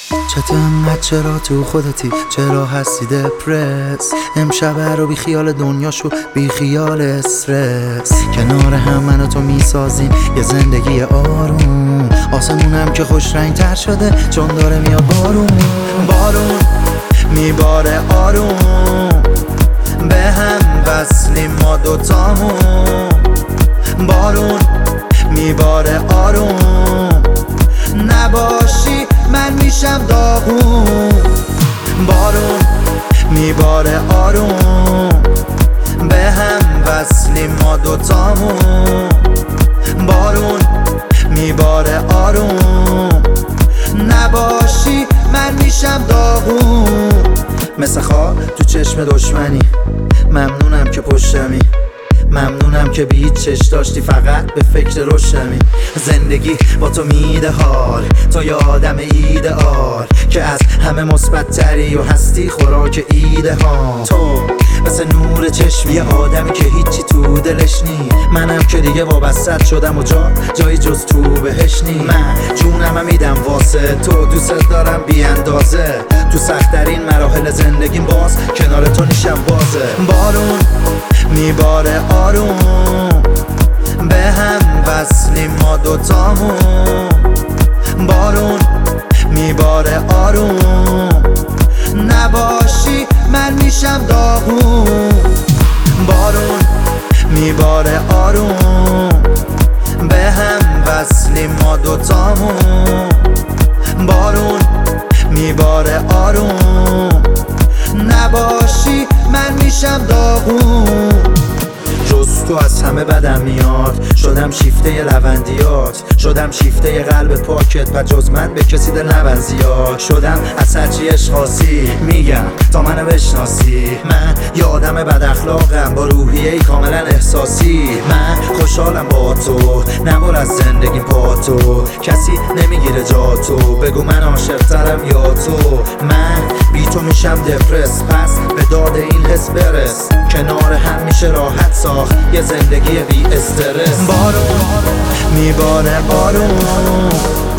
چرا تو خودتی، چرا هستی دپرس؟ امشب رو بی خیال دنیا شو، بی خیال استرس. کنار هم من و تو میسازیم یه زندگی آروم، آسمونم که خوش رنگ تر شده چون داره میاد بارون میباره آروم، به هم وصلیم ما دوتامون. بارون میباره آروم، نباشی من میشم داغون. بارون میباره آروم، به هم وصلیم ما دوتامون. بارون میباره آروم، نباشی من میشم داغون. مثل خواب تو چشم دشمنی، ممنونم که پشتمی، ممنونم که به هیچ چش داشتی، فقط به فکر روشنمی. زندگی با تو میده حال، تو یه آدم ایدئال که از همه مثبت تری و هستی خوراک ایده ها. تو مثل نور چشمی، یه آدمی که هیچی تو دلش نی. منم که دیگه وابستت شدم و جایی جز تو بهش نی. من جونم میدم واسه تو، دوست دارم بی اندازه. تو سخت‌ترین مراحل زندگیم باز کنار تو نیشم بازه. بارون میباره آروم، به هم وصلیم ما دوتامون. بارون میباره آروم، نباشی من میشم داغون. بارون میباره آروم، به هم وصلیم ما دوتامون. بارون میباره آروم، نباشی من میشم داغون. جز تو از همه بدم میاد، شدم شیفته ی لوندیات، شدم شیفته ی قلب پاکت و جز من به کسی دل نبند زیاد. شدم از هرچی عشق خاصی میگم تا منو بشناسی. من یه آدم بد اخلاقم با روحیه‌ای کاملا احساسی. من خوشحالم با تو، نبر از زندگی پا تو، کسی نمیگیره جا تو. بگو من عاشق‌ترم یا تو؟ من بی تو میشم دپرس، پس به داد این حس برس. کنار هم میشه راحت ساخت یه زندگی بی استرس. بارون میباره آروم،